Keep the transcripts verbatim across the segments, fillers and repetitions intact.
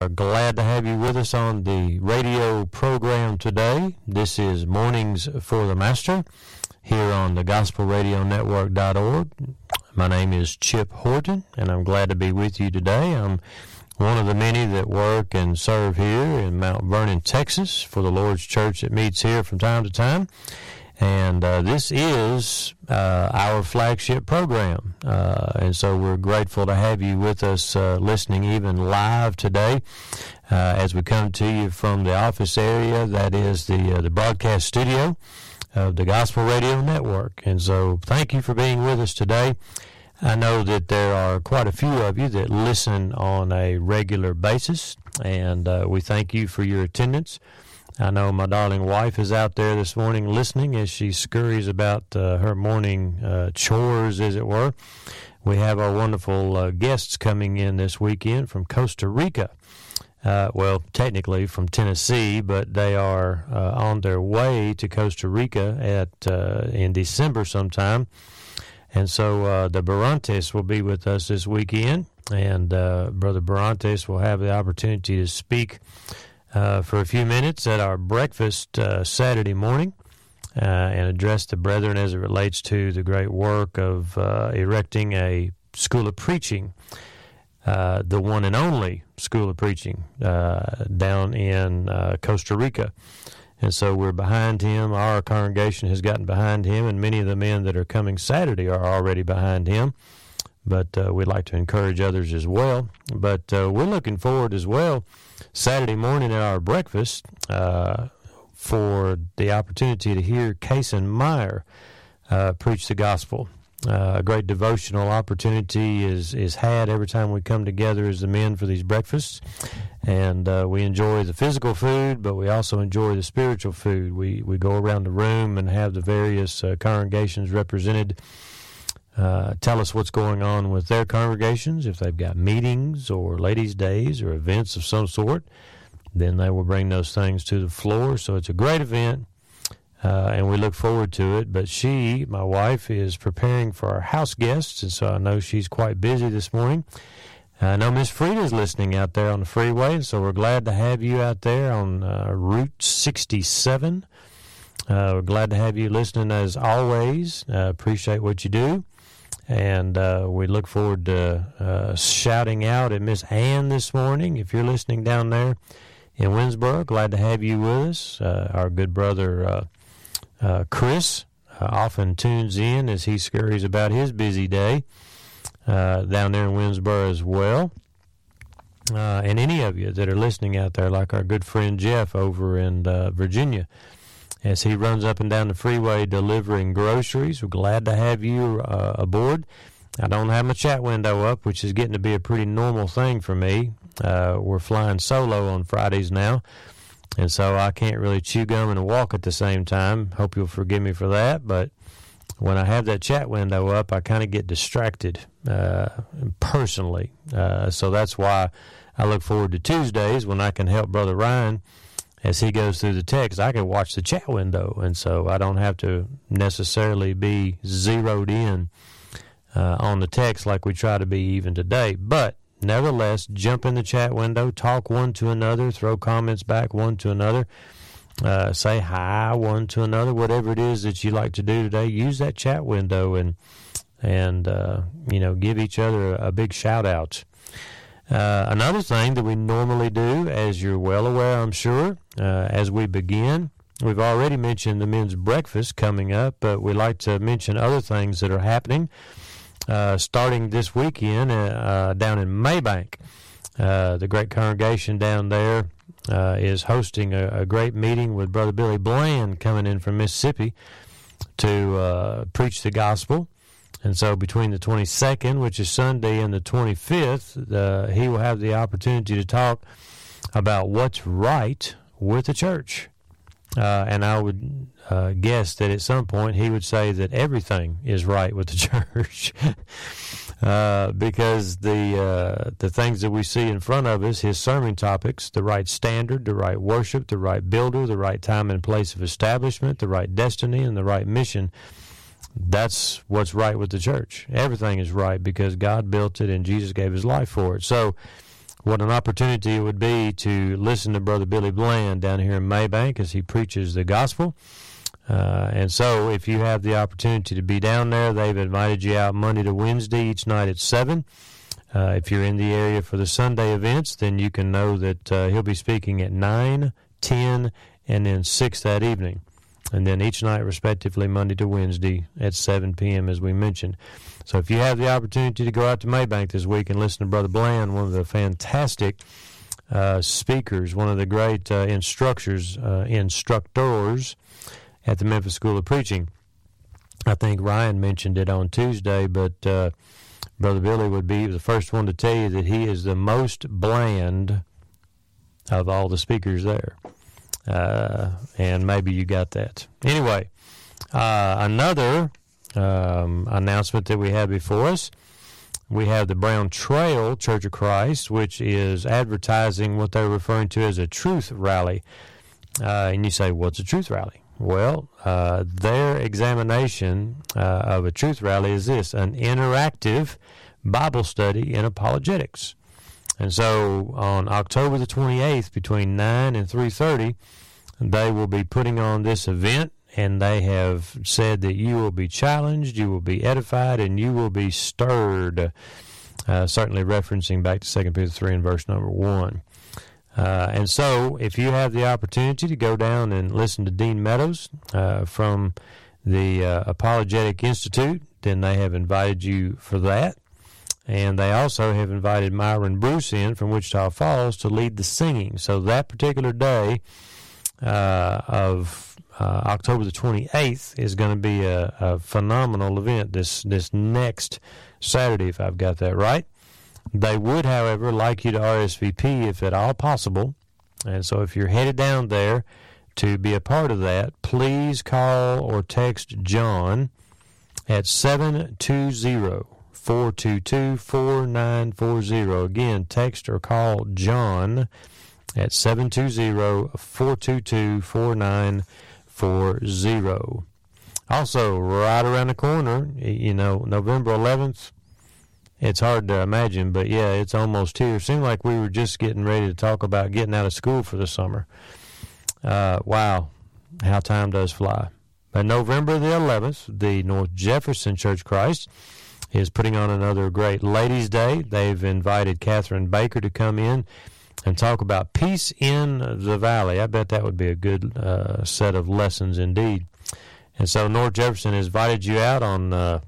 We're glad to have you with us on the radio program today. This is Mornings for the Master here on the gospel radio network dot org. My name is Chip Horton, and I'm glad to be with you today. I'm one of the many that work and serve here in Mount Vernon, Texas, for the Lord's Church that meets here from time to time. And uh, this is uh, our flagship program. Uh, and so we're grateful to have you with us uh, listening even live today uh, as we come to you from the office area that is the, uh, the broadcast studio of the Gospel Radio Network. And so thank you for being with us today. I know that there are quite a few of you that listen on a regular basis, and uh, we thank you for your attendance. I know my darling wife is out there this morning listening as she scurries about uh, her morning uh, chores, as it were. We have our wonderful uh, guests coming in this weekend from Costa Rica. Uh, well, technically from Tennessee, but they are uh, on their way to Costa Rica at uh, in December sometime. And so uh, the Barantes will be with us this weekend, and uh, Brother Barantes will have the opportunity to speak Uh, for a few minutes at our breakfast uh, Saturday morning uh, and address the brethren as it relates to the great work of uh, erecting a school of preaching, uh, the one and only school of preaching uh, down in uh, Costa Rica. And so we're behind him. Our congregation has gotten behind him, and many of the men that are coming Saturday are already behind him. But uh, we'd like to encourage others as well. But uh, we're looking forward as well Saturday morning at our breakfast uh, for the opportunity to hear Kason Meyer uh, preach the gospel. Uh, a great devotional opportunity is, is had every time we come together as the men for these breakfasts. And uh, we enjoy the physical food, but we also enjoy the spiritual food. We, we go around the room and have the various uh, congregations represented Uh, tell us what's going on with their congregations, if they've got meetings or ladies' days or events of some sort. Then they will bring those things to the floor. So it's a great event, uh, and we look forward to it. But she, my wife, is preparing for our house guests, and so I know she's quite busy this morning. I know Miss Frida's listening out there on the freeway, and so we're glad to have you out there on uh, Route sixty-seven. Uh, we're glad to have you listening as always. Uh, appreciate what you do. And uh, we look forward to uh, shouting out at Miss Ann this morning. If you're listening down there in Winsboro, glad to have you with us. Uh, our good brother uh, uh, Chris uh, often tunes in as he scurries about his busy day uh, down there in Winsboro as well. Uh, and any of you that are listening out there, like our good friend Jeff over in uh, Virginia, as he runs up and down the freeway delivering groceries. We're glad to have you uh, aboard. I don't have my chat window up, which is getting to be a pretty normal thing for me. Uh, we're flying solo on Fridays now, and so I can't really chew gum and walk at the same time. Hope you'll forgive me for that, but when I have that chat window up, I kind of get distracted uh, personally. Uh, so that's why I look forward to Tuesdays when I can help Brother Ryan as he goes through the text. I can watch the chat window, and so I don't have to necessarily be zeroed in uh, on the text like we try to be even today. But nevertheless, jump in the chat window, talk one to another, throw comments back one to another, uh, say hi one to another, whatever it is that you like to do today. Use that chat window and, and uh, you know, give each other a big shout-out. Uh, another thing that we normally do, as you're well aware, I'm sure, uh, as we begin, we've already mentioned the men's breakfast coming up, but we like to mention other things that are happening uh, starting this weekend uh, down in Maybank. Uh, the great congregation down there uh, is hosting a, a great meeting with Brother Billy Bland coming in from Mississippi to uh, preach the gospel. And so between the twenty-second, which is Sunday, and the twenty-fifth, uh, he will have the opportunity to talk about what's right with the church. Uh, and I would uh, guess that at some point he would say that everything is right with the church. uh, because the uh, the things that we see in front of us, his sermon topics, the right standard, the right worship, the right builder, the right time and place of establishment, the right destiny, and the right mission, that's what's right with the church. Everything is right because God built it and Jesus gave his life for it. So what an opportunity it would be to listen to Brother Billy Bland down here in Maybank as he preaches the gospel. Uh, and so if you have the opportunity to be down there, they've invited you out Monday to Wednesday each night at seven. Uh, if you're in the area for the Sunday events, then you can know that uh, he'll be speaking at nine, ten, and then six that evening. And then each night, respectively, Monday to Wednesday at seven p.m., as we mentioned. So if you have the opportunity to go out to Maybank this week and listen to Brother Bland, one of the fantastic uh, speakers, one of the great uh, instructors, uh, instructors at the Memphis School of Preaching. I think Ryan mentioned it on Tuesday, but uh, Brother Billy would be the first one to tell you that he is the most bland of all the speakers there. Uh, and maybe you got that. Anyway, uh, another um, announcement that we have before us, we have the Brown Trail Church of Christ, which is advertising what they're referring to as a truth rally. Uh, and you say, what's a truth rally? Well, uh, their examination uh, of a truth rally is this, an interactive Bible study in apologetics. And so on October the twenty-eighth, between nine and three thirty, they will be putting on this event, and they have said that you will be challenged, you will be edified, and you will be stirred, uh, certainly referencing back to Second Peter three and verse number one. Uh, and so if you have the opportunity to go down and listen to Dean Meadows uh, from the uh, Apologetic Institute, then they have invited you for that. And they also have invited Myron Bruce in from Wichita Falls to lead the singing. So that particular day uh, of uh, October the twenty-eighth is going to be a, a phenomenal event this, this next Saturday, if I've got that right. They would, however, like you to R S V P if at all possible. And so if you're headed down there to be a part of that, please call or text John at seven two zero, four two two, four nine four zero. Again, text or call John at seven two zero, four two two, four nine four zero. Also, right around the corner, you know, November eleventh, it's hard to imagine, but yeah, it's almost here. It seemed like we were just getting ready to talk about getting out of school for the summer. Uh, wow, how time does fly. But November the eleventh, the North Jefferson Church of Christ is putting on another great Ladies' Day. They've invited Catherine Baker to come in and talk about peace in the valley. I bet that would be a good uh, set of lessons indeed. And so North Jefferson has invited you out on uh,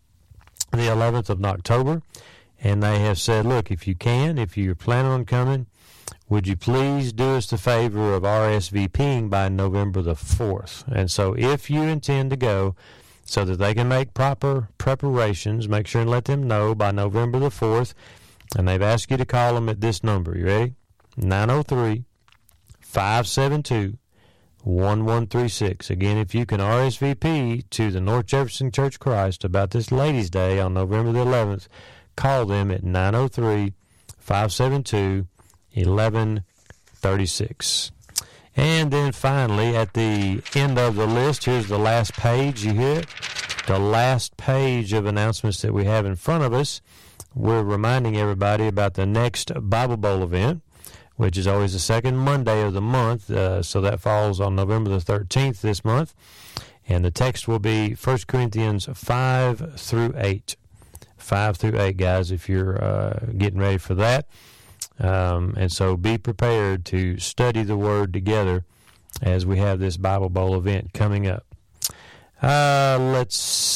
the eleventh of October, and they have said, look, if you can, if you're planning on coming, would you please do us the favor of R S V P ing by November the fourth? And so if you intend to go, so that they can make proper preparations, make sure and let them know by November the fourth, and they've asked you to call them at this number. You ready? nine oh three, five seven two, one one three six. Again, if you can R S V P to the North Jefferson Church of Christ about this Ladies' Day on November the eleventh, call them at nine oh three, five seven two, one one three six. And then finally, at the end of the list, here's the last page. You hear it? The last page of announcements that we have in front of us. We're reminding everybody about the next Bible Bowl event, which is always the second Monday of the month. Uh, so that falls on November the thirteenth this month. And the text will be First Corinthians five through eight. five through eight, guys, if you're uh, getting ready for that. Um, and so be prepared to study the Word together as we have this Bible Bowl event coming up. Uh, let's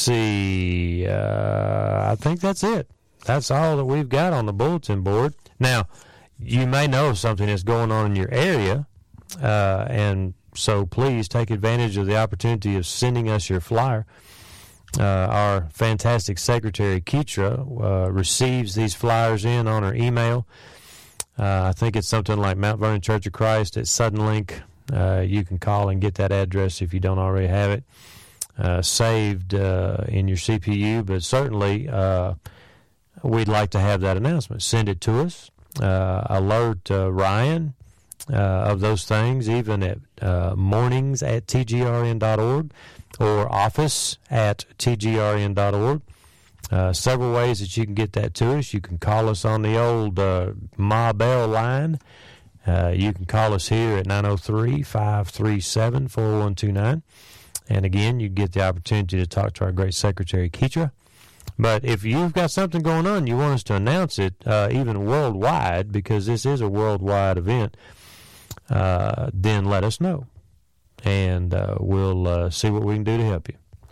see. Uh, I think that's it. That's all that we've got on the bulletin board. Now, you may know of something that's going on in your area, uh, and so please take advantage of the opportunity of sending us your flyer. Uh, our fantastic secretary, Keitra, uh, receives these flyers in on her email. Uh, I think it's something like Mount Vernon Church of Christ at Suddenlink. Uh, you can call and get that address if you don't already have it uh, saved uh, in your C P U, but certainly uh, we'd like to have that announcement. Send it to us. Uh, alert uh, Ryan uh, of those things, even at uh, mornings at T G R N dot org or office at T G R N dot org. Uh, several ways that you can get that to us. You can call us on the old uh, Ma Bell line. Uh, you can call us here at nine oh three, five three seven, four one two nine. And again, you get the opportunity to talk to our great secretary, Keitra. But if you've got something going on, you want us to announce it, uh, even worldwide, because this is a worldwide event, uh, then let us know. And uh, we'll uh, see what we can do to help you.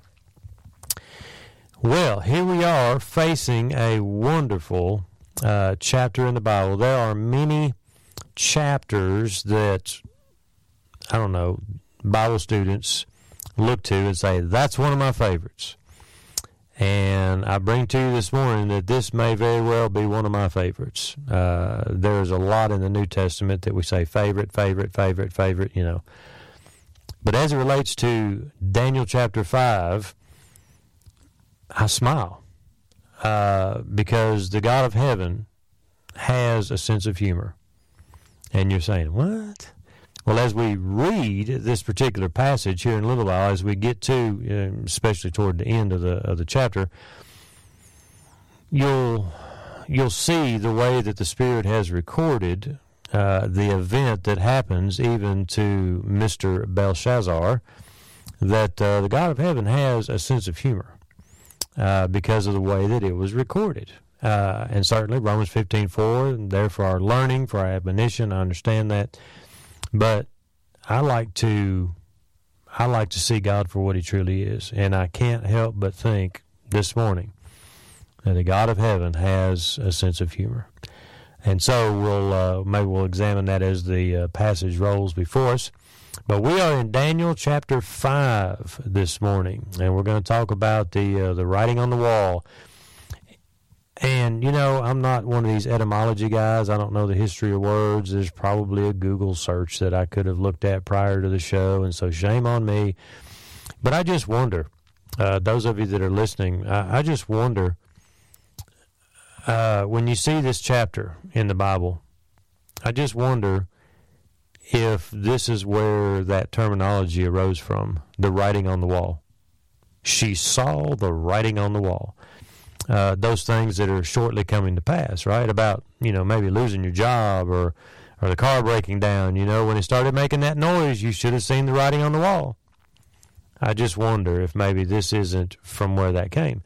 Well, here we are facing a wonderful uh, chapter in the Bible. There are many chapters that, I don't know, Bible students look to and say, that's one of my favorites. And I bring to you this morning that this may very well be one of my favorites. Uh, there's a lot in the New Testament that we say favorite, favorite, favorite, favorite, you know. But as it relates to Daniel chapter five, I smile uh, because the God of heaven has a sense of humor. And you're saying, what? Well, as we read this particular passage here in a little while, as we get to, uh, especially toward the end of the of the chapter, you'll you'll see the way that the Spirit has recorded uh, the event that happens even to Mister Belshazzar, that uh, the God of heaven has a sense of humor uh, because of the way that it was recorded. Uh, and certainly Romans fifteen four, there for our learning, for our admonition, I understand that. But I like to I like to see God for what he truly is. And I can't help but think this morning that the God of heaven has a sense of humor. And so we'll uh, maybe we'll examine that as the uh, passage rolls before us. But we are in Daniel chapter five this morning, and we're going to talk about the uh, the writing on the wall. And, you know, I'm not one of these etymology guys. I don't know the history of words. There's probably a Google search that I could have looked at prior to the show, and so shame on me. But I just wonder, uh, those of you that are listening, I, I just wonder, uh, when you see this chapter in the Bible, I just wonder if this is where that terminology arose from, the writing on the wall. She saw the writing on the wall. Uh, those things that are shortly coming to pass, right? About, you know, maybe losing your job or, or the car breaking down. You know, when it started making that noise, you should have seen the writing on the wall. I just wonder if maybe this isn't from where that came.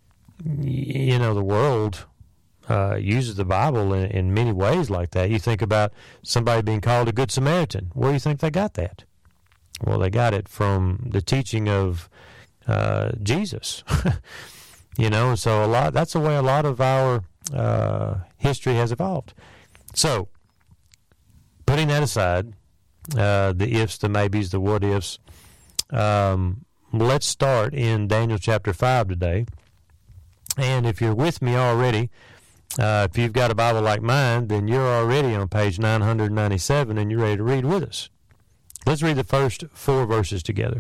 You know, the world uh, uses the Bible in, in many ways like that. You think about somebody being called a Good Samaritan. Where do you think they got that? Well, they got it from the teaching of uh, Jesus. You know, so a lot. That's the way a lot of our uh, history has evolved. So, putting that aside, uh, the ifs, the maybes, the what ifs, um, let's start in Daniel chapter five today. And if you're with me already, uh, if you've got a Bible like mine, then you're already on page nine ninety-seven and you're ready to read with us. Let's read the first four verses together.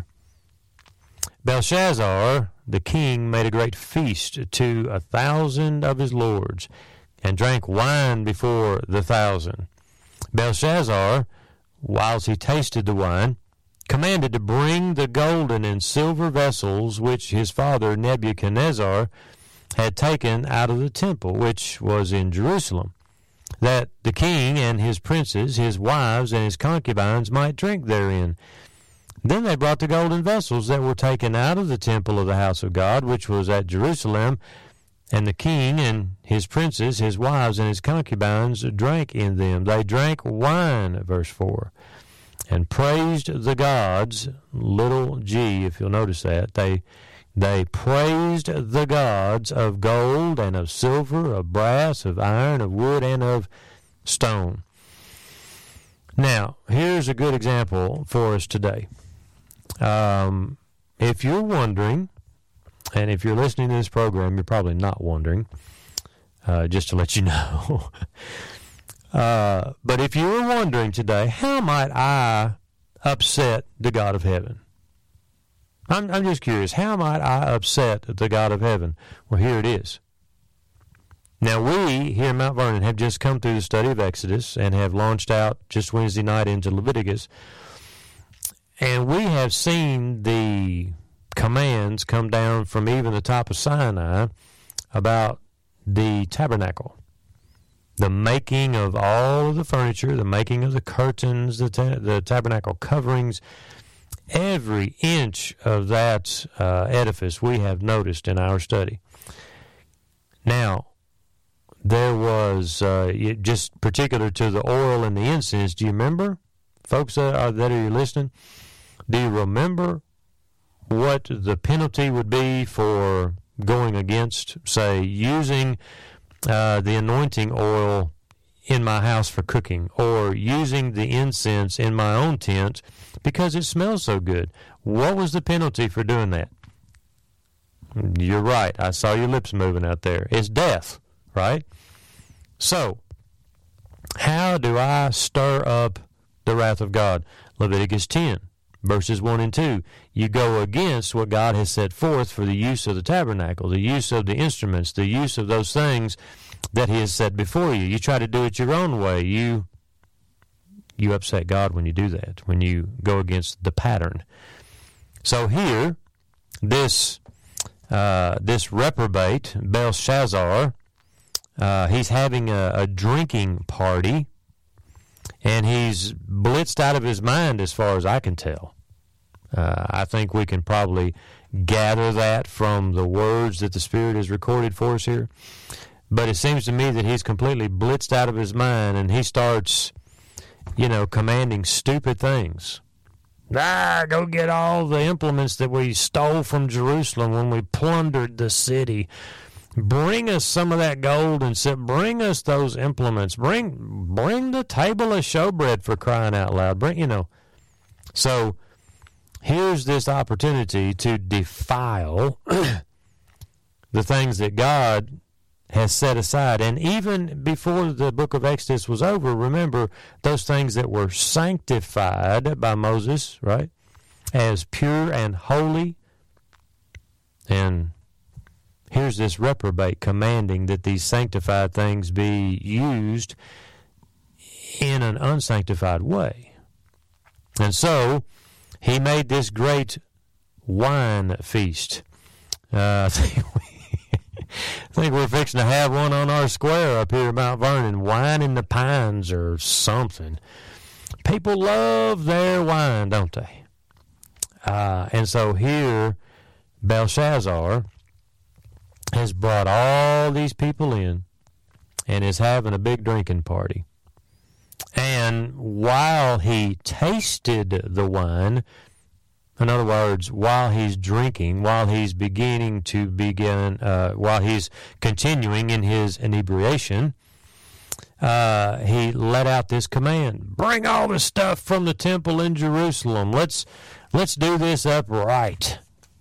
Belshazzar, the king, made a great feast to a thousand of his lords, and drank wine before the thousand. Belshazzar, whilst he tasted the wine, commanded to bring the golden and silver vessels which his father Nebuchadnezzar had taken out of the temple, which was in Jerusalem, that the king and his princes, his wives, and his concubines might drink therein. Then they brought the golden vessels that were taken out of the temple of the house of God, which was at Jerusalem, and the king and his princes, his wives, and his concubines drank in them. They drank wine, verse four, and praised the gods, little g, if you'll notice that. They, they praised the gods of gold and of silver, of brass, of iron, of wood, and of stone. Now, here's a good example for us today. Um, if you're wondering, and if you're listening to this program, you're probably not wondering, uh, just to let you know. uh, but if you were wondering today, how might I upset the God of heaven? I'm, I'm just curious, how might I upset the God of heaven? Well, here it is. Now, we here in Mount Vernon have just come through the study of Exodus and have launched out just Wednesday night into Leviticus. And we have seen the commands come down from even the top of Sinai about the tabernacle. The making of all of the furniture, the making of the curtains, the, ta- the tabernacle coverings, every inch of that uh, edifice we have noticed in our study. Now, there was, uh, just particular to the oil and the incense, do you remember, folks that are, that are listening, do you remember what the penalty would be for going against, say, using uh, the anointing oil in my house for cooking, or using the incense in my own tent because it smells so good? What was the penalty for doing that? You're right. I saw your lips moving out there. It's death, right? So, how do I stir up the wrath of God? Leviticus ten, verses one and two. You go against what God has set forth for the use of the tabernacle, the use of the instruments, the use of those things that He has set before you. You try to do it your own way. You you upset God when you do that, when you go against the pattern. So here, this uh, this reprobate, Belshazzar, uh, he's having a, a drinking party, and he's blitzed out of his mind as far as I can tell. Uh, I think we can probably gather that from the words that the Spirit has recorded for us here. But it seems to me that he's completely blitzed out of his mind, and he starts, you know, commanding stupid things. Ah, go get all the implements that we stole from Jerusalem when we plundered the city. Bring us some of that gold and sit. Bring us those implements. Bring, bring the table of showbread, for crying out loud. Bring, you know. So here's this opportunity to defile the things that God has set aside. And even before the book of Exodus was over, remember those things that were sanctified by Moses, right, as pure and holy. And here's this reprobate commanding that these sanctified things be used in an unsanctified way. And so he made this great wine feast. Uh, I think we're fixing to have one on our square up here at Mount Vernon, Wine in the Pines or something. People love their wine, don't they? Uh, and so here, Belshazzar has brought all these people in and is having a big drinking party. And while he tasted the wine, in other words, while he's drinking, while he's beginning to begin, uh, while he's continuing in his inebriation, uh, he let out this command: bring all the stuff from the temple in Jerusalem. Let's let's do this up right.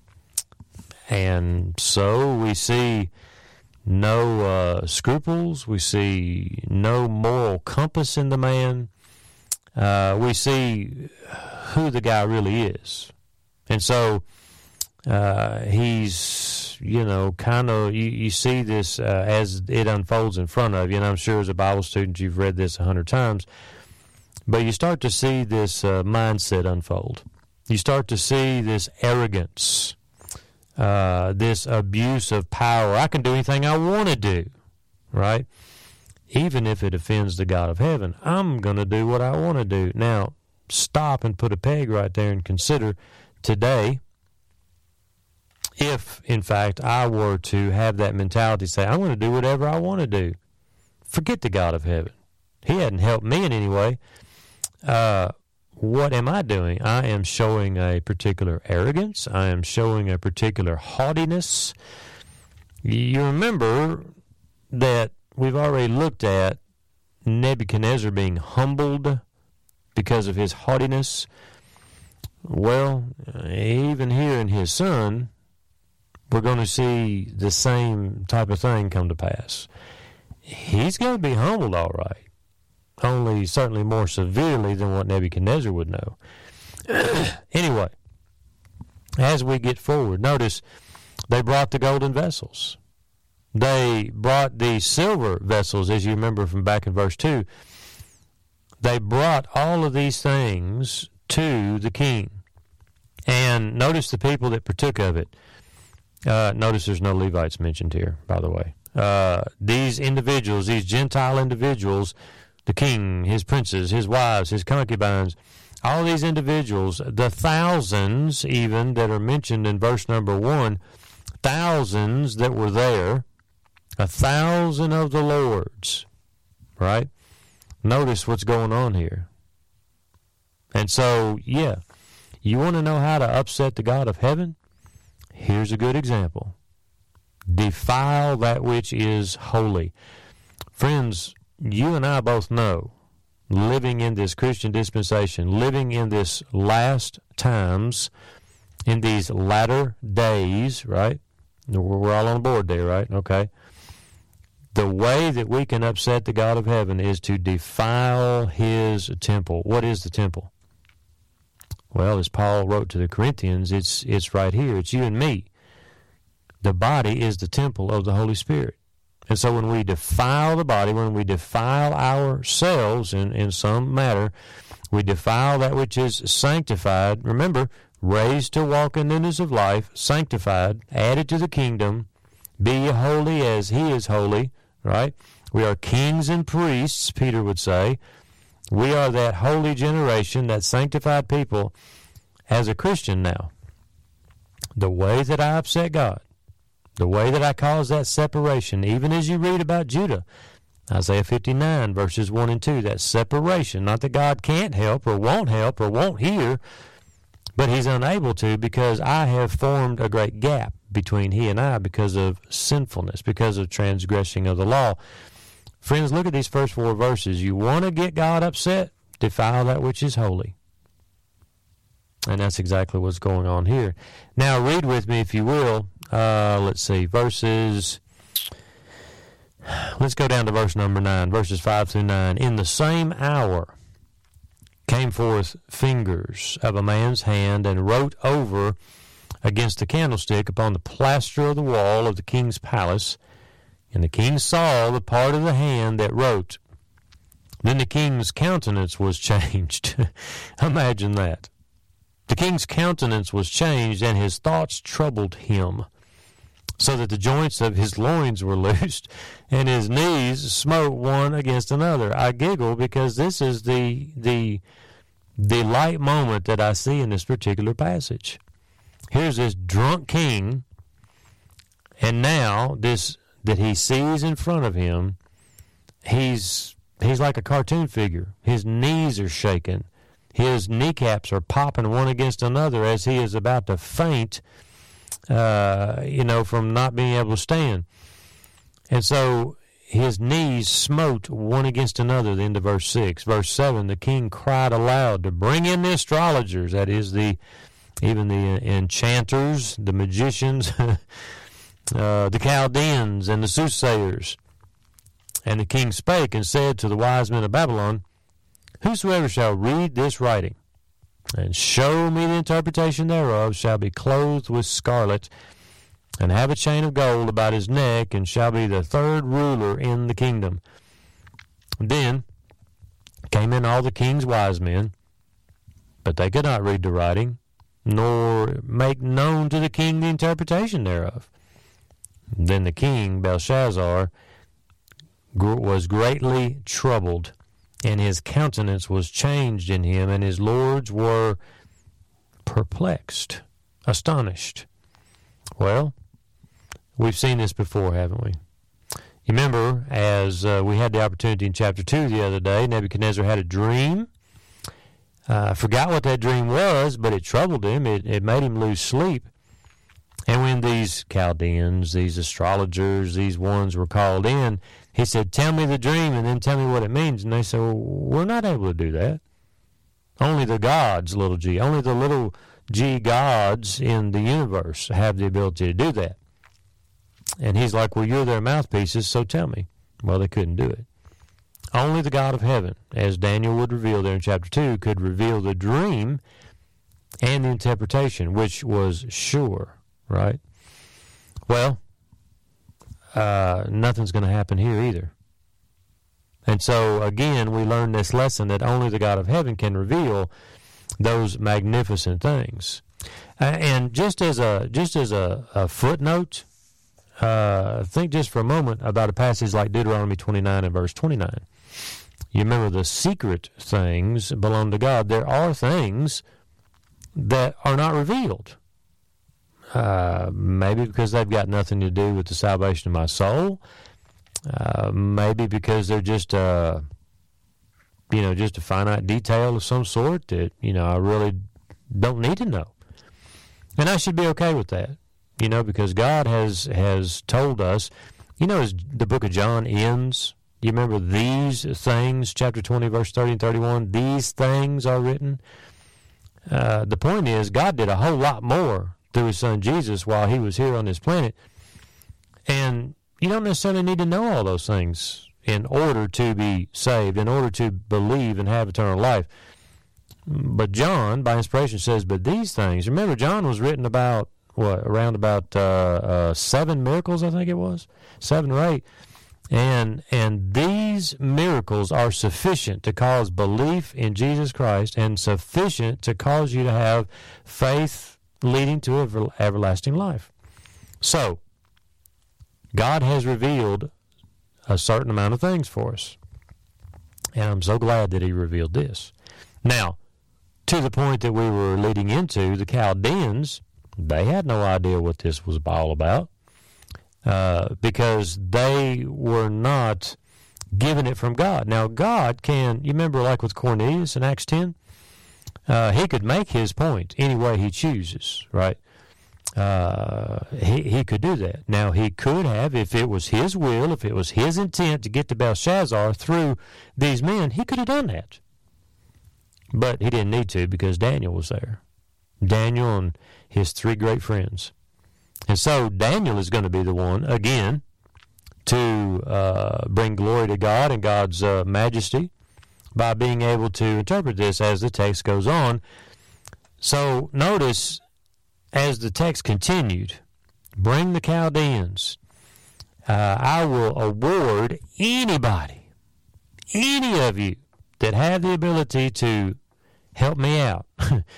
And so we see no uh, scruples. We see no moral compass in the man. Uh, we see who the guy really is. And so uh, he's, you know, kind of, you, you see this uh, as it unfolds in front of you, and I'm sure as a Bible student you've read this a hundred times, but you start to see this uh, mindset unfold. You start to see this arrogance, uh, this abuse of power. I can do anything I want to do, right? Even if it offends the God of heaven, I'm going to do what I want to do. Now, stop and put a peg right there and consider today, if, in fact, I were to have that mentality, say, I'm going to do whatever I want to do. Forget the God of heaven. He hadn't helped me in any way. Uh, what am I doing? I am showing a particular arrogance. I am showing a particular haughtiness. You remember that we've already looked at Nebuchadnezzar being humbled because of his haughtiness. Well, even here in his son, we're going to see the same type of thing come to pass. He's going to be humbled, all right, only certainly more severely than what Nebuchadnezzar would know. Anyway, as we get forward, notice they brought the golden vessels. They brought the silver vessels, as you remember from back in verse two. They brought all of these things to the king. And notice the people that partook of it. Uh, notice there's no Levites mentioned here, by the way. Uh, these individuals, these Gentile individuals, the king, his princes, his wives, his concubines, all these individuals, the thousands even that are mentioned in verse number one, thousands that were there, a thousand of the Lord's, right? Notice what's going on here. And so, yeah, you want to know how to upset the God of heaven? Here's a good example. Defile that which is holy. Friends, you and I both know, living in this Christian dispensation, living in this last times, in these latter days, right? We're all on board there, right? Okay. The way that we can upset the God of heaven is to defile his temple. What is the temple? Well, as Paul wrote to the Corinthians, it's it's right here. It's you and me. The body is the temple of the Holy Spirit. And so when we defile the body, when we defile ourselves in, in some matter, we defile that which is sanctified. Remember, raised to walk in newness of life, sanctified, added to the kingdom, be ye holy as he is holy, right? We are kings and priests, Peter would say. We are that holy generation, that sanctified people. As a Christian now, the way that I upset God, the way that I cause that separation, even as you read about Judah, Isaiah fifty-nine, verses one and two, that separation, not that God can't help or won't help or won't hear, but he's unable to because I have formed a great gap between he and I because of sinfulness, because of transgressing of the law. Friends, look at these first four verses. You want to get God upset? Defile that which is holy. And that's exactly what's going on here. Now, read with me, if you will. Uh, let's see, verses... Let's go down to verse number nine, verses five through nine. In the same hour came forth fingers of a man's hand and wrote over against the candlestick upon the plaster of the wall of the king's palace. And the king saw the part of the hand that wrote. Then the king's countenance was changed. Imagine that. The king's countenance was changed, and his thoughts troubled him, so that the joints of his loins were loosed, and his knees smote one against another. I giggle because this is the the the light moment that I see in this particular passage. Here's this drunk king, and now this that he sees in front of him, he's he's like a cartoon figure. His knees are shaking. His kneecaps are popping one against another as he is about to faint, uh, you know, from not being able to stand. And so his knees smote one against another, the end of verse six. Verse seven, the king cried aloud to bring in the astrologers, that is, the even the enchanters, the magicians, uh, the Chaldeans, and the soothsayers. And the king spake and said to the wise men of Babylon, whosoever shall read this writing, and show me the interpretation thereof, shall be clothed with scarlet, and have a chain of gold about his neck, and shall be the third ruler in the kingdom. Then came in all the king's wise men, but they could not read the writing, nor make known to the king the interpretation thereof. Then the king, Belshazzar, was greatly troubled, and his countenance was changed in him, and his lords were perplexed, astonished. Well, we've seen this before, haven't we? You remember, as uh, we had the opportunity in chapter two the other day, Nebuchadnezzar had a dream. I uh, forgot what that dream was, but it troubled him. It, it made him lose sleep. And when these Chaldeans, these astrologers, these ones were called in, he said, tell me the dream and then tell me what it means. And they said, well, we're not able to do that. Only the gods, little g, only the little g gods in the universe have the ability to do that. And he's like, well, you're their mouthpieces, so tell me. Well, they couldn't do it. Only the God of heaven, as Daniel would reveal there in chapter two, could reveal the dream and the interpretation, which was sure, right? Well, uh, nothing's going to happen here either. And so, again, we learn this lesson that only the God of heaven can reveal those magnificent things. Uh, and just as a just as a, a footnote, uh, think just for a moment about a passage like Deuteronomy twenty-nine and verse twenty-nine. You remember the secret things belong to God. There are things that are not revealed. Uh, maybe because they've got nothing to do with the salvation of my soul. Uh, maybe because they're just, uh, you know, just a finite detail of some sort that, you know, I really don't need to know. And I should be okay with that, you know, because God has, has told us, you know, as the book of John ends, you remember these things, chapter twenty, verse thirty and thirty-one, these things are written. Uh, the point is, God did a whole lot more through his son Jesus while he was here on this planet. And you don't necessarily need to know all those things in order to be saved, in order to believe and have eternal life. But John, by inspiration, says, but these things, remember, John was written about, what, around about uh, uh, seven miracles, I think it was, seven or eight. And and these miracles are sufficient to cause belief in Jesus Christ and sufficient to cause you to have faith leading to ever, everlasting life. So, God has revealed a certain amount of things for us. And I'm so glad that he revealed this. Now, to the point that we were leading into, the Chaldeans, they had no idea what this was all about. Uh, because they were not given it from God. Now, God can, you remember like with Cornelius in Acts ten? Uh, he could make his point any way he chooses, right? Uh, he, he could do that. Now, he could have, if it was his will, if it was his intent to get to Belshazzar through these men, he could have done that. But he didn't need to because Daniel was there. Daniel and his three great friends. And so Daniel is going to be the one, again, to uh, bring glory to God and God's uh, majesty by being able to interpret this as the text goes on. So notice, as the text continued, bring the Chaldeans. Uh, I will award anybody, any of you that have the ability to help me out.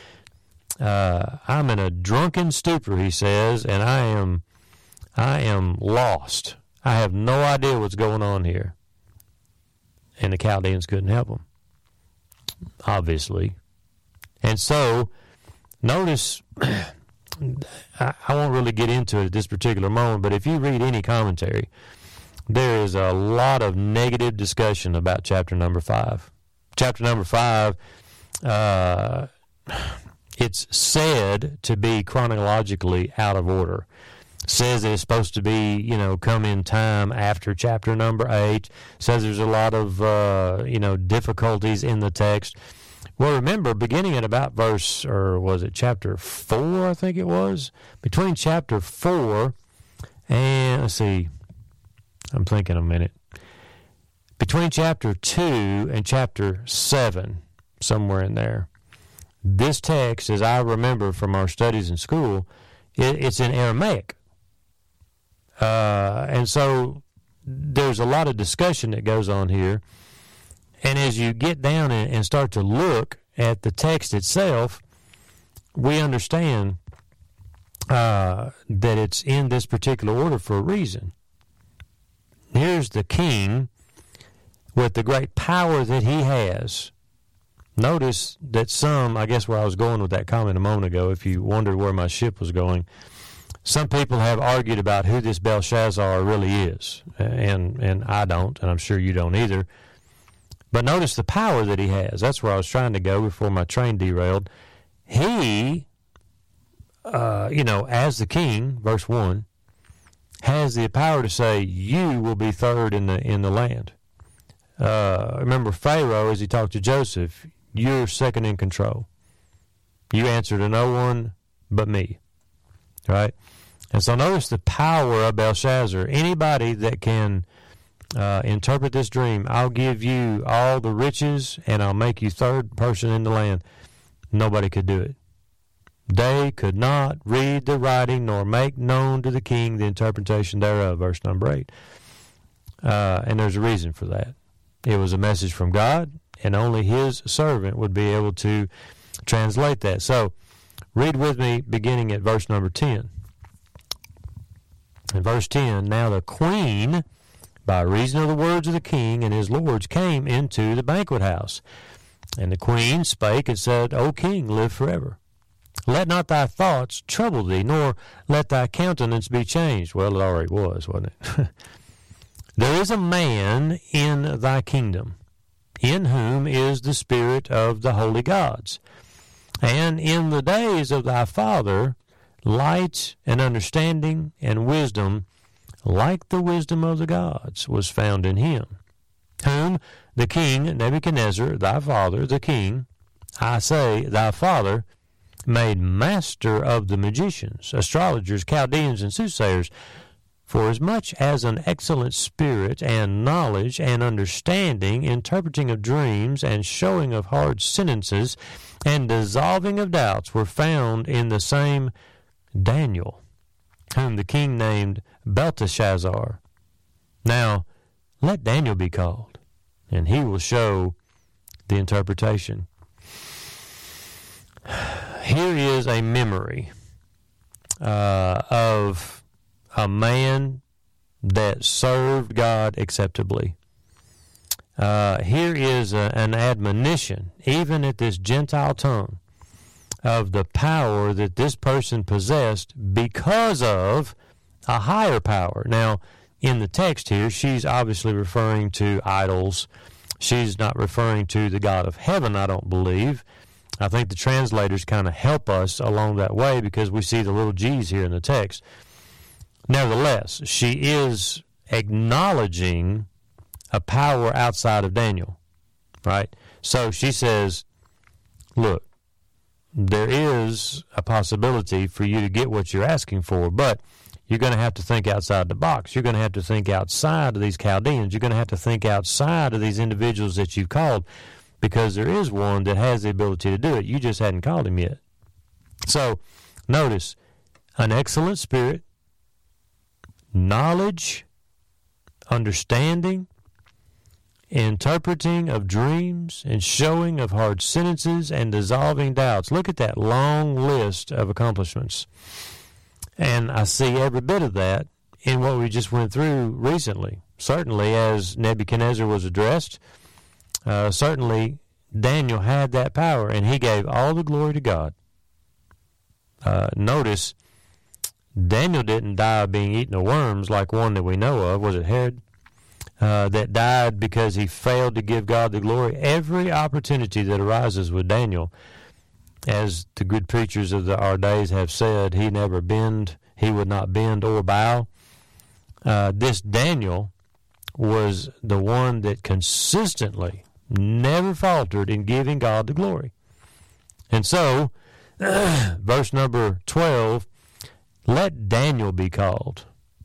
Uh, I'm in a drunken stupor, he says, and I am, I am lost. I have no idea what's going on here. And the Chaldeans couldn't help him, obviously. And so, notice, I, I won't really get into it at this particular moment, but if you read any commentary, there is a lot of negative discussion about chapter number five. Chapter number five, uh... it's said to be chronologically out of order. Says that it's supposed to be, you know, come in time after chapter number eight. Says there's a lot of, uh, you know, difficulties in the text. Well, remember, beginning at about verse, or was it chapter four, I think it was? Between chapter four and, let's see, I'm thinking a minute. Between chapter two and chapter seven, somewhere in there, this text, as I remember from our studies in school, it, it's in Aramaic. Uh, and so there's a lot of discussion that goes on here. And as you get down and, and start to look at the text itself, we understand uh, that it's in this particular order for a reason. Here's the king with the great power that he has. Notice that some, I guess where I was going with that comment a moment ago, if you wondered where my ship was going, some people have argued about who this Belshazzar really is, and and I don't, and I'm sure you don't either. But notice the power that he has. That's where I was trying to go before my train derailed. He, uh, you know, as the king, verse one, has the power to say, you will be third in the in the land. Uh, remember Pharaoh, as he talked to Joseph, you're second in control. You answer to no one but me. Right? And so notice the power of Belshazzar. Anybody that can uh, interpret this dream, I'll give you all the riches and I'll make you third person in the land. Nobody could do it. They could not read the writing nor make known to the king the interpretation thereof, verse number eight. Uh, and there's a reason for that. It was a message from God, and only his servant would be able to translate that. So Read with me beginning at verse number ten. In verse ten, now the queen, by reason of the words of the king and his lords, came into the banquet house. And the queen spake and said, O king, live forever. Let not thy thoughts trouble thee, nor let thy countenance be changed. Well, it already was, wasn't it? There is a man in thy kingdom, in whom is the spirit of the holy gods. And in the days of thy father, light and understanding and wisdom, like the wisdom of the gods, was found in him, whom the king Nebuchadnezzar, thy father, the king, I say, thy father, made master of the magicians, astrologers, Chaldeans, and soothsayers, for as much as an excellent spirit and knowledge and understanding, interpreting of dreams and showing of hard sentences and dissolving of doubts were found in the same Daniel, whom the king named Belteshazzar. Now, let Daniel be called, and he will show the interpretation. Here is a memory uh, of a man that served God acceptably. Uh, here is a, an admonition, even at this Gentile tongue, of the power that this person possessed because of a higher power. Now, in the text here, she's obviously referring to idols. She's not referring to the God of heaven, I don't believe. I think the translators kind of help us along that way because we see the little g's here in the text. Nevertheless, she is acknowledging a power outside of Daniel, right? So she says, look, there is a possibility for you to get what you're asking for, but you're going to have to think outside the box. You're going to have to think outside of these Chaldeans. You're going to have to think outside of these individuals that you've called, because there is one that has the ability to do it. You just hadn't called him yet. So, notice, an excellent spirit, knowledge, understanding, interpreting of dreams, and showing of hard sentences, and dissolving doubts. Look at that long list of accomplishments. And I see every bit of that in what we just went through recently. Certainly, as Nebuchadnezzar was addressed, uh, certainly Daniel had that power, and he gave all the glory to God. Uh, notice, Daniel didn't die being eaten of worms like one that we know of. Was it Herod? Uh, that died because he failed to give God the glory. Every opportunity that arises with Daniel, as the good preachers of the, our days have said, he never bend, he would not bend or bow. Uh, this Daniel was the one that consistently never faltered in giving God the glory. And so, verse number twelve, let Daniel be called.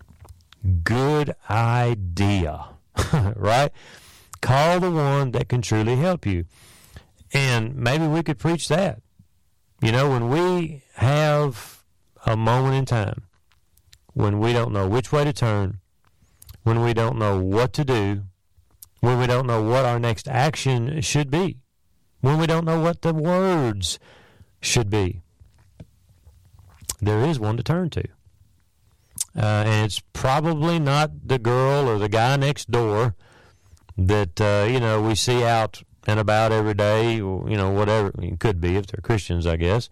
Good idea, right? Call the one that can truly help you. And maybe we could preach that. You know, when we have a moment in time when we don't know which way to turn, when we don't know what to do, when we don't know what our next action should be, when we don't know what the words should be, there is one to turn to. Uh, and it's probably not the girl or the guy next door that, uh, you know, we see out and about every day, or, you know, whatever. It could be if they're Christians, I guess.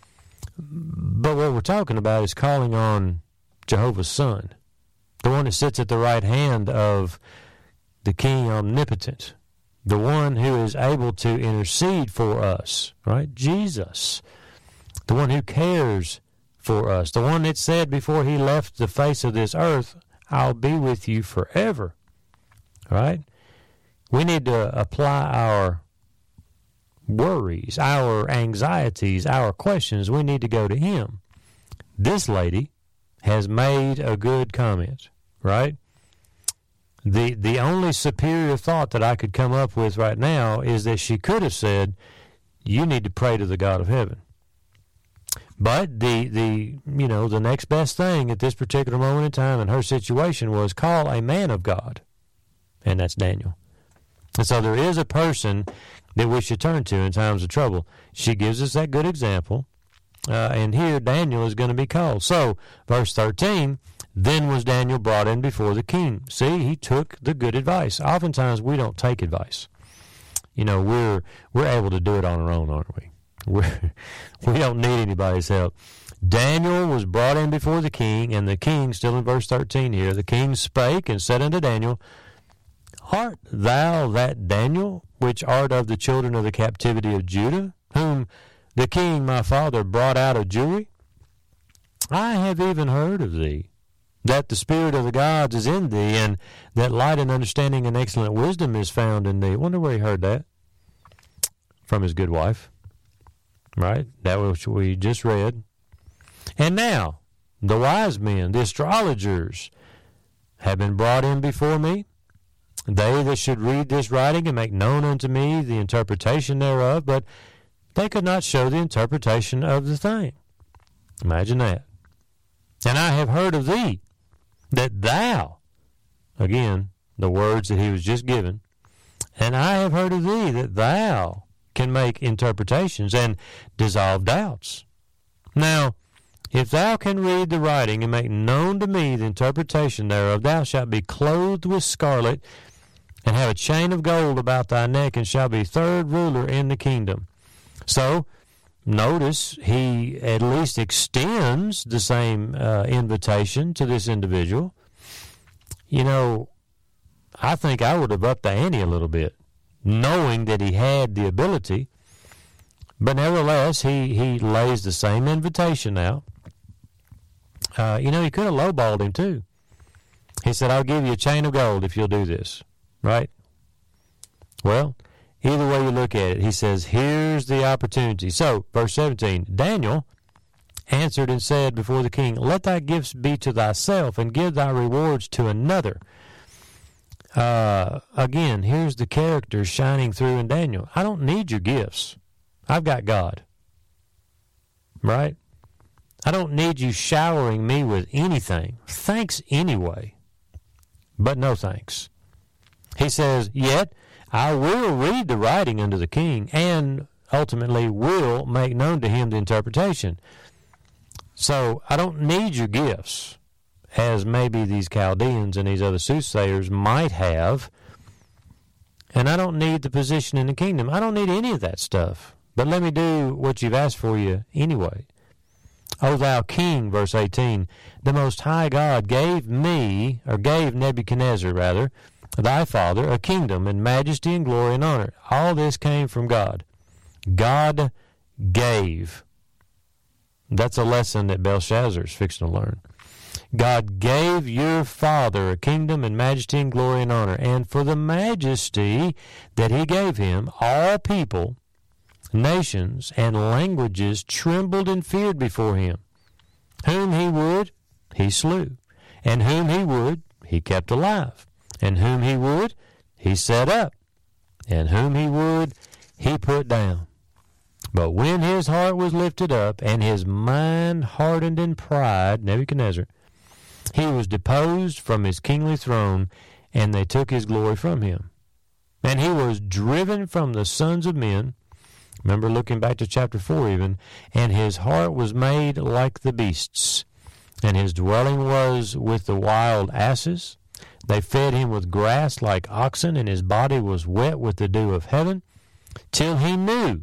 But what we're talking about is calling on Jehovah's Son, the one that sits at the right hand of the King Omnipotent, the one who is able to intercede for us, right? Jesus, the one who cares for us, the one that said before he left the face of this earth, I'll be with you forever, right? We need to apply our worries, our anxieties, our questions. We need to go to him. This lady has made a good comment, right? The the only superior thought that I could come up with right now is that she could have said, you need to pray to the God of heaven. But the, the you know, the next best thing at this particular moment in time in her situation was call a man of God, and that's Daniel. And so there is a person that we should turn to in times of trouble. She gives us that good example. Uh, and here Daniel is going to be called. So, verse thirteen, then was Daniel brought in before the king. See, he took the good advice. Oftentimes we don't take advice. You know, we're we're able to do it on our own, aren't we? We're, we don't need anybody's help. Daniel was brought in before the king, and the king, still in verse thirteen here, the king spake and said unto Daniel, Art thou that Daniel, which art of the children of the captivity of Judah, whom the king my father brought out of Jewry? I have even heard of thee, that the spirit of the gods is in thee, and that light and understanding and excellent wisdom is found in thee. Wonder where he heard that. From his good wife. Right? That was what we just read. And now, the wise men, the astrologers, have been brought in before me. They that should read this writing and make known unto me the interpretation thereof, but they could not show the interpretation of the thing. Imagine that. And I have heard of thee, that thou, again, the words that he was just given, and I have heard of thee, that thou can make interpretations and dissolve doubts. Now, if thou can read the writing and make known to me the interpretation thereof, thou shalt be clothed with scarlet, and have a chain of gold about thy neck, and shall be third ruler in the kingdom. So, notice he at least extends the same uh, invitation to this individual. You know, I think I would have upped the ante a little bit, knowing that he had the ability, but nevertheless, he, he lays the same invitation out. Uh, you know, he could have lowballed him too. He said, I'll give you a chain of gold if you'll do this, right? Well, either way you look at it, he says, here's the opportunity. So, verse seventeen, Daniel answered and said before the king, let thy gifts be to thyself, and give thy rewards to another. Uh, again, here's the character shining through in Daniel. I don't need your gifts. I've got God. Right? I don't need you showering me with anything. Thanks anyway. But no thanks. He says, yet I will read the writing unto the king, and ultimately will make known to him the interpretation. So I don't need your gifts, as maybe these Chaldeans and these other soothsayers might have. And I don't need the position in the kingdom. I don't need any of that stuff. But let me do what you've asked for you anyway. O thou king, verse eighteen, the Most High God gave me, or gave Nebuchadnezzar, rather, thy father, a kingdom and majesty and glory and honor. All this came from God. God gave. That's a lesson that Belshazzar is fixing to learn. God gave your father a kingdom and majesty and glory and honor. And for the majesty that he gave him, all people, nations, and languages trembled and feared before him. Whom he would, he slew. And whom he would, he kept alive. And whom he would, he set up. And whom he would, he put down. But when his heart was lifted up, and his mind hardened in pride, Nebuchadnezzar, he was deposed from his kingly throne, and they took his glory from him. And he was driven from the sons of men. Remember, looking back to chapter four even, and his heart was made like the beasts, and his dwelling was with the wild asses. They fed him with grass like oxen, and his body was wet with the dew of heaven, till he knew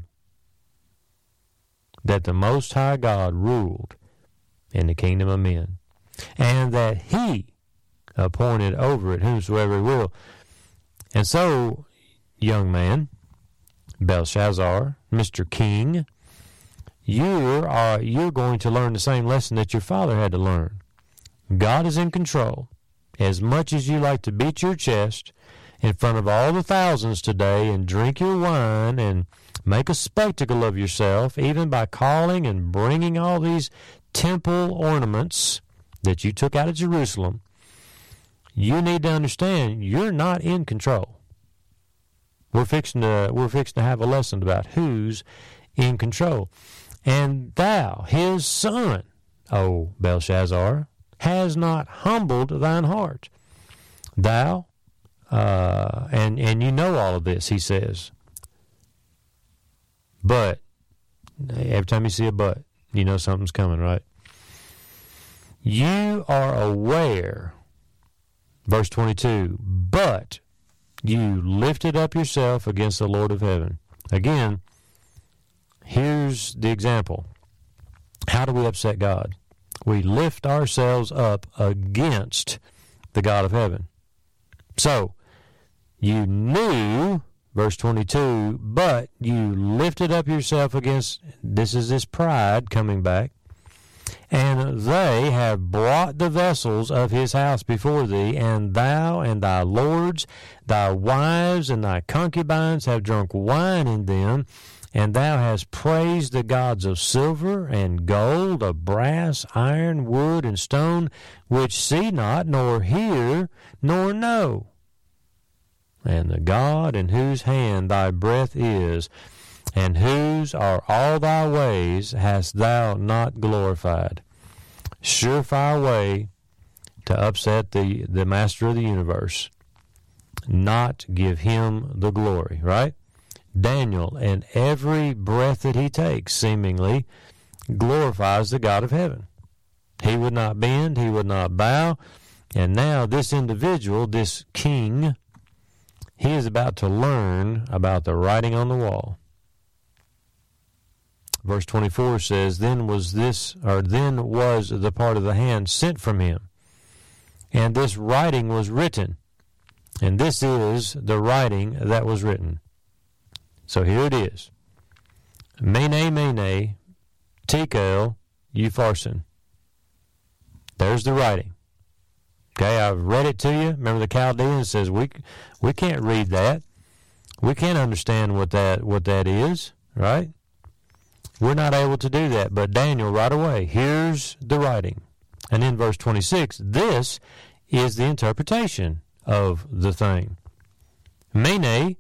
that the Most High God ruled in the kingdom of men, and that he appointed over it whomsoever he will. And so, young man, Belshazzar, Mister King, you're, uh, you're going to learn the same lesson that your father had to learn. God is in control. As much as you like to beat your chest in front of all the thousands today and drink your wine and make a spectacle of yourself, even by calling and bringing all these temple ornaments that you took out of Jerusalem, you need to understand you're not in control. We're fixing to, we're fixing to have a lesson about who's in control. And thou, his son, O Belshazzar, has not humbled thine heart. Thou, uh, and, and you know all of this, he says. But, every time you see a but, you know something's coming, right? You are aware, verse twenty-two, but you lifted up yourself against the Lord of heaven. Again, here's the example. How do we upset God? We lift ourselves up against the God of heaven. So, you knew, verse twenty-two, but you lifted up yourself against, this is this pride coming back, and they have brought the vessels of his house before thee, and thou and thy lords, thy wives and thy concubines have drunk wine in them, and thou hast praised the gods of silver and gold, of brass, iron, wood, and stone, which see not, nor hear, nor know. And the God in whose hand thy breath is, and whose are all thy ways, hast thou not glorified. Surefire way to upset the, the master of the universe. Not give him the glory, right? Daniel, and every breath that he takes, seemingly, glorifies the God of heaven. He would not bend, he would not bow, and now this individual, this king, he is about to learn about the writing on the wall. Verse twenty-four says, Then was this, or then was the part of the hand sent from him, and this writing was written, and this is the writing that was written. So here it is. Mene, mene, tekel, upharsin. There's the writing. Okay, I've read it to you. Remember the Chaldean says we we can't read that. We can't understand what that what that is, right? We're not able to do that. But Daniel, right away, here's the writing. And in verse twenty-six, this is the interpretation of the thing. Mene,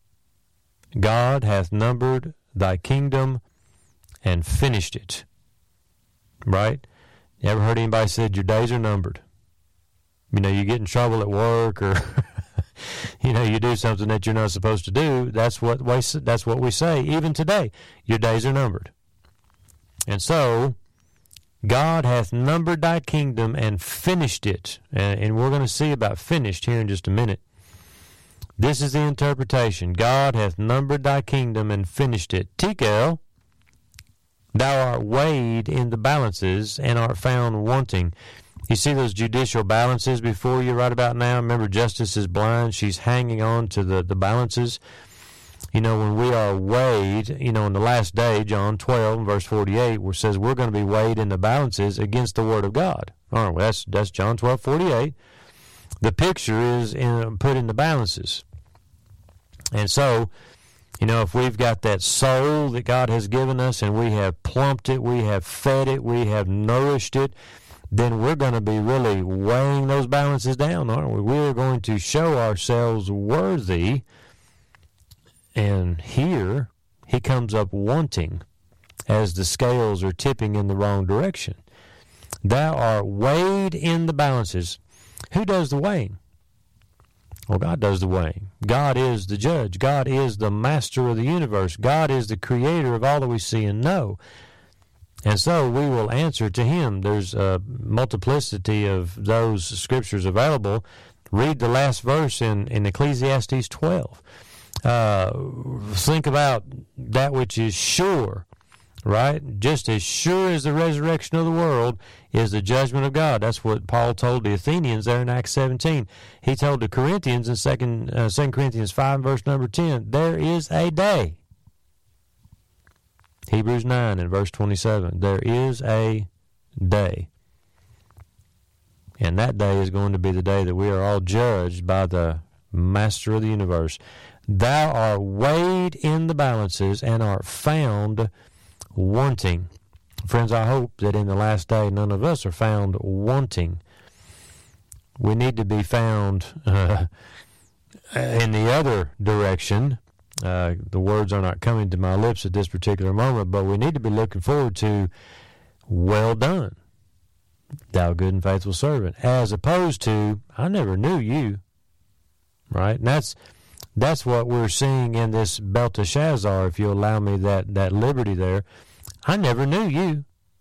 God hath numbered thy kingdom and finished it. Right? You ever heard anybody said your days are numbered? You know, you get in trouble at work, or you know, you do something that you're not supposed to do. That's what we, that's what we say even today. Your days are numbered. And so, God hath numbered thy kingdom and finished it. And, and we're going to see about finished here in just a minute. This is the interpretation. God hath numbered thy kingdom and finished it. Tekel, thou art weighed in the balances and art found wanting. You see those judicial balances before you right about now? Remember, justice is blind. She's hanging on to the, the balances. You know, when we are weighed, you know, in the last day, John twelve, verse forty-eight, where it says we're going to be weighed in the balances against the Word of God. All right, well, that's, that's John twelve, forty-eight. The picture is in, put in the balances. And so, you know, if we've got that soul that God has given us and we have plumped it, we have fed it, we have nourished it, then we're going to be really weighing those balances down, aren't we? We're going to show ourselves worthy. And here, he comes up wanting as the scales are tipping in the wrong direction. Thou art weighed in the balances. Who does the weighing? Well, God does the weighing. God is the judge. God is the master of the universe. God is the creator of all that we see and know. And so we will answer to him. There's a multiplicity of those scriptures available. Read the last verse in, in Ecclesiastes twelve. Uh, think about that which is sure, right? Just as sure as the resurrection of the world is the judgment of God. That's what Paul told the Athenians there in Acts seventeen. He told the Corinthians in Second uh, Second Corinthians five, verse number ten, there is a day. Hebrews nine and verse twenty-seven, there is a day. And that day is going to be the day that we are all judged by the master of the universe. Thou art weighed in the balances and art found wanting. Friends, I hope that in the last day none of us are found wanting. We need to be found uh, in the other direction. Uh, the words are not coming to my lips at this particular moment, but we need to be looking forward to, well done, thou good and faithful servant, as opposed to, I never knew you. Right? And that's that's what we're seeing in this Belteshazzar, if you allow me that, that liberty there. I never knew you.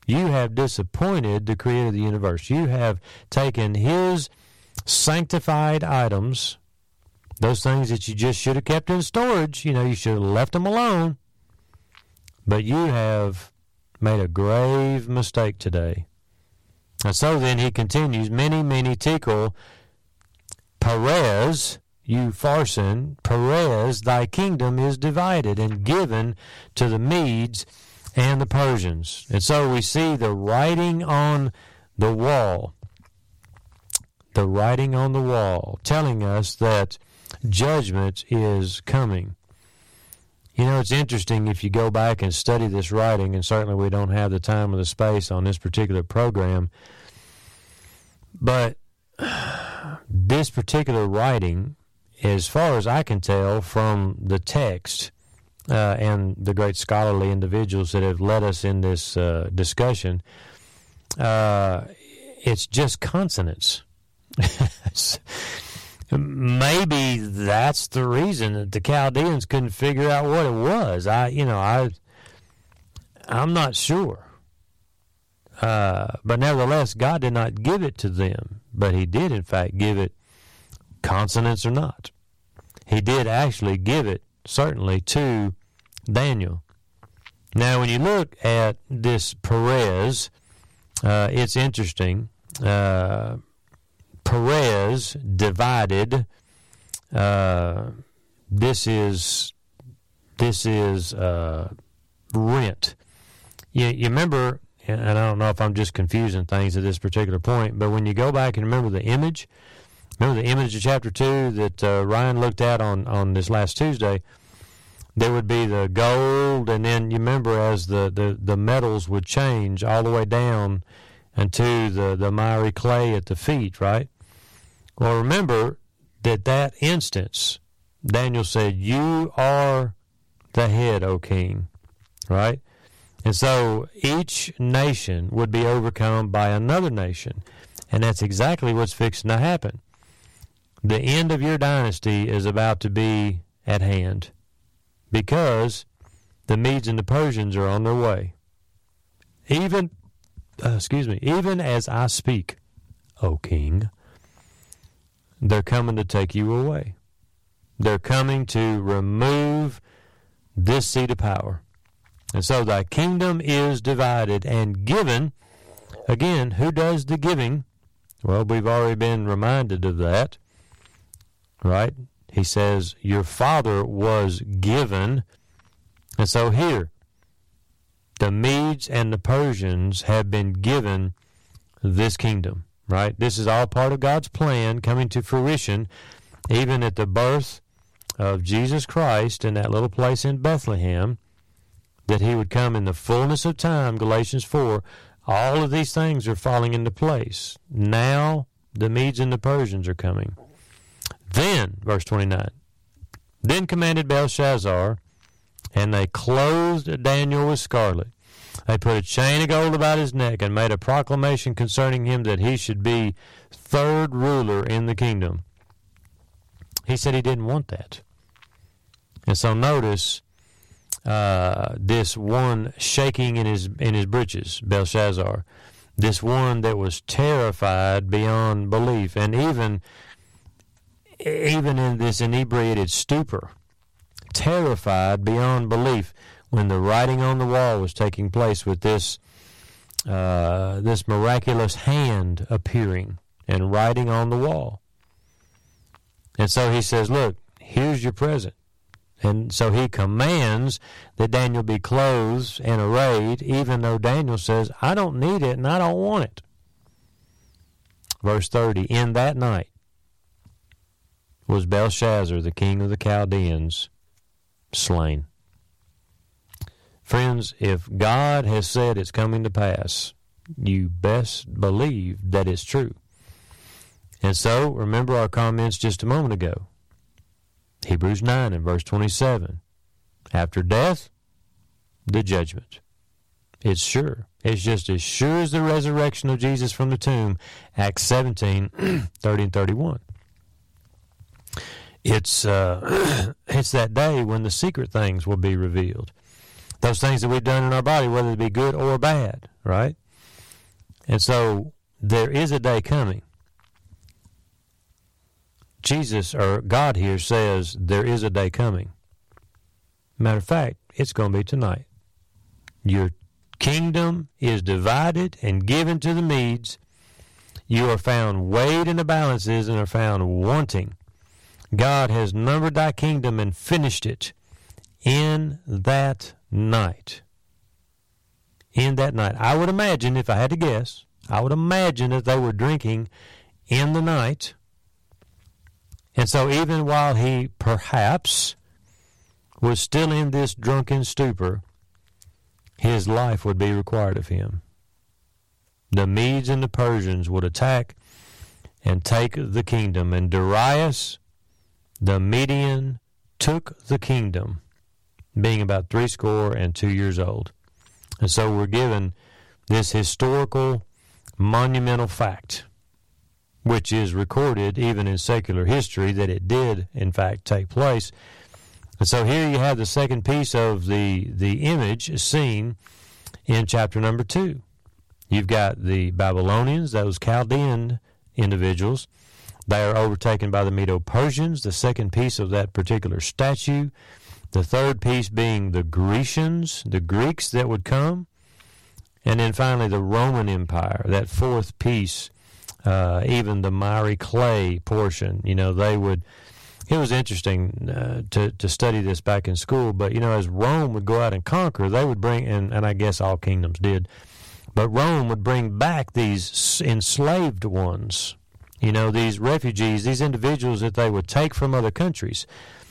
You have disappointed the creator of the universe. You have taken his sanctified items, those things that you just should have kept in storage. You know, you should have left them alone. But you have made a grave mistake today. And so then he continues, many, many tekel, Perez, you Pharsin, Perez, thy kingdom is divided and given to the Medes and the Persians. And so we see the writing on the wall, the writing on the wall, telling us that judgment is coming. You know, it's interesting if you go back and study this writing, and certainly we don't have the time or the space on this particular program, but this particular writing, as far as I can tell from the text uh, and the great scholarly individuals that have led us in this uh, discussion, uh, it's just consonants. Maybe that's the reason that the Chaldeans couldn't figure out what it was. I, you know, I, I'm not sure. Uh, but nevertheless, God did not give it to them, but he did, in fact, give it consonants or not. He did actually give it, certainly, to Daniel. Now, when you look at this Perez, uh, it's interesting. Uh, Perez divided. Uh, this is this is uh, rent. You, you remember, and I don't know if I'm just confusing things at this particular point, but when you go back and remember the image, remember the image of chapter two that uh, Ryan looked at on, on this last Tuesday, there would be the gold, and then you remember as the, the, the metals would change all the way down into the, the miry clay at the feet, right? Well, remember that that instance, Daniel said, you are the head, O king, right? And so each nation would be overcome by another nation, and that's exactly what's fixing to happen. The end of your dynasty is about to be at hand because the Medes and the Persians are on their way. Even, uh, excuse me, even as I speak, O king, they're coming to take you away. They're coming to remove this seat of power. And so thy kingdom is divided and given. Again, who does the giving? Well, we've already been reminded of that, right? He says, your father was given. And so here, the Medes and the Persians have been given this kingdom, right? This is all part of God's plan coming to fruition, even at the birth of Jesus Christ in that little place in Bethlehem, that he would come in the fullness of time, Galatians four. All of these things are falling into place. Now the Medes and the Persians are coming. Then, verse twenty-nine, then commanded Belshazzar, and they clothed Daniel with scarlet. They put a chain of gold about his neck and made a proclamation concerning him that he should be third ruler in the kingdom. He said he didn't want that. And so notice uh, this one shaking in his in his breeches, Belshazzar, this one that was terrified beyond belief, and even even in this inebriated stupor, terrified beyond belief when the writing on the wall was taking place with this uh, this miraculous hand appearing and writing on the wall. And so he says, look, here's your present. And so he commands that Daniel be clothed and arrayed, even though Daniel says, I don't need it and I don't want it. Verse thirty, in that night was Belshazzar, the king of the Chaldeans, slain. Friends, if God has said it's coming to pass, you best believe that it's true. And so, remember our comments just a moment ago. Hebrews nine and verse twenty-seven. After death, the judgment. It's sure. It's just as sure as the resurrection of Jesus from the tomb, Acts seventeen, thirty and thirty-one. It's, uh, it's that day when the secret things will be revealed. Those things that we've done in our body, whether it be good or bad, right? And so there is a day coming. Jesus, or God here, says there is a day coming. Matter of fact, it's going to be tonight. Your kingdom is divided and given to the Medes. You are found weighed in the balances and are found wanting. God has numbered thy kingdom and finished it in that night. In that night. I would imagine, if I had to guess, I would imagine that they were drinking in the night. And so even while he perhaps was still in this drunken stupor, his life would be required of him. The Medes and the Persians would attack and take the kingdom. And Darius, the Median, took the kingdom, being about threescore and two years old. And so we're given this historical, monumental fact, which is recorded even in secular history, that it did, in fact, take place. And so here you have the second piece of the, the image seen in chapter number two. You've got the Babylonians, those Chaldean individuals. They are overtaken by the Medo-Persians, the second piece of that particular statue. The third piece being the Grecians, the Greeks that would come. And then finally the Roman Empire, that fourth piece, uh, even the miry clay portion. You know, they would... It was interesting uh, to, to study this back in school, but, you know, as Rome would go out and conquer, they would bring, and, and I guess all kingdoms did, but Rome would bring back these enslaved ones, you know, these refugees, these individuals that they would take from other countries.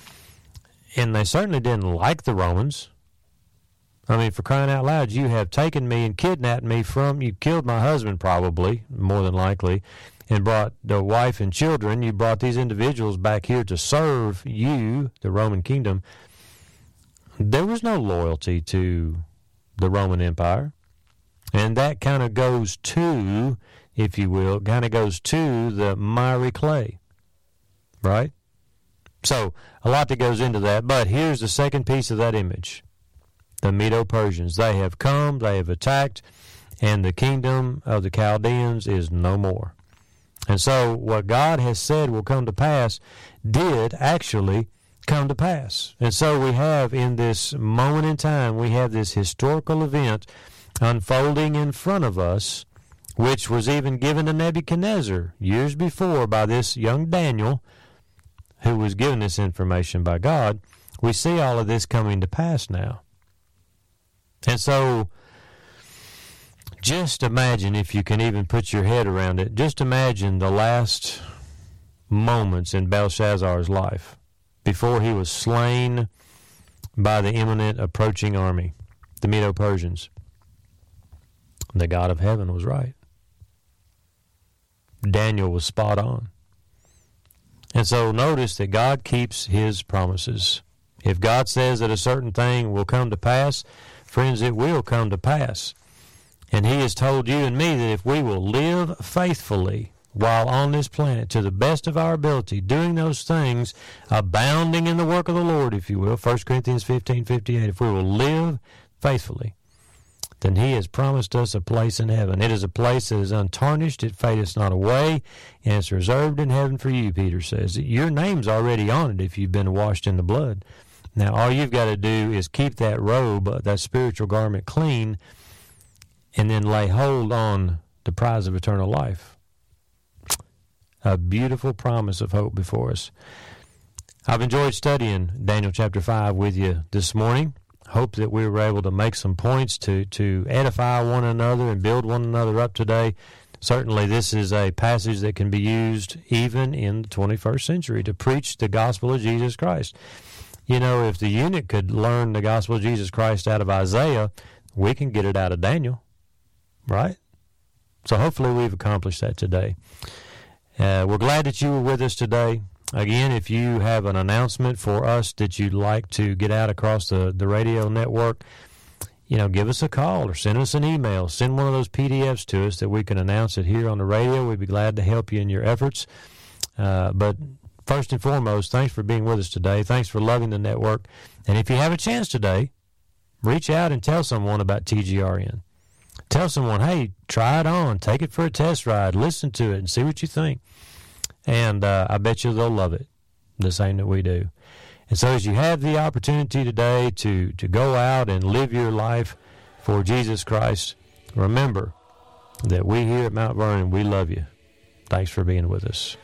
And they certainly didn't like the Romans. I mean, for crying out loud, you have taken me and kidnapped me from, you killed my husband probably, more than likely, and brought the wife and children. You brought these individuals back here to serve you, the Roman kingdom. There was no loyalty to the Roman Empire. And that kind of goes to, if you will, kind of goes to the miry clay, right? So a lot that goes into that, but here's the second piece of that image. The Medo-Persians, they have come, they have attacked, and the kingdom of the Chaldeans is no more. And so what God has said will come to pass did actually come to pass. And so we have in this moment in time, we have this historical event unfolding in front of us, which was even given to Nebuchadnezzar years before by this young Daniel, who was given this information by God. We see all of this coming to pass now. And so just imagine, if you can even put your head around it, just imagine the last moments in Belshazzar's life before he was slain by the imminent approaching army, the Medo-Persians. The God of heaven was right. Daniel was spot on. And so notice that God keeps his promises. If God says that a certain thing will come to pass, friends, it will come to pass. And he has told you and me that if we will live faithfully while on this planet to the best of our ability, doing those things, abounding in the work of the Lord, if you will, First Corinthians fifteen fifty-eight, if we will live faithfully, then he has promised us a place in heaven. It is a place that is untarnished, it fadeth not away, and it's reserved in heaven for you, Peter says. Your name's already on it if you've been washed in the blood. Now, all you've got to do is keep that robe, that spiritual garment, clean, and then lay hold on the prize of eternal life. A beautiful promise of hope before us. I've enjoyed studying Daniel chapter five with you this morning. Hope that we were able to make some points to, to edify one another and build one another up today. Certainly this is a passage that can be used even in the twenty-first century to preach the gospel of Jesus Christ. You know, if the eunuch could learn the gospel of Jesus Christ out of Isaiah, we can get it out of Daniel, right? So hopefully we've accomplished that today. Uh, we're glad that you were with us today. Again, if you have an announcement for us that you'd like to get out across the, the radio network, you know, give us a call or send us an email. Send one of those P D Fs to us that we can announce it here on the radio. We'd be glad to help you in your efforts. Uh, but first and foremost, thanks for being with us today. Thanks for loving the network. And if you have a chance today, reach out and tell someone about T G R N. Tell someone, hey, try it on. Take it for a test ride. Listen to it and see what you think. And uh, I bet you they'll love it the same that we do. And so as you have the opportunity today to, to go out and live your life for Jesus Christ, remember that we here at Mount Vernon, we love you. Thanks for being with us.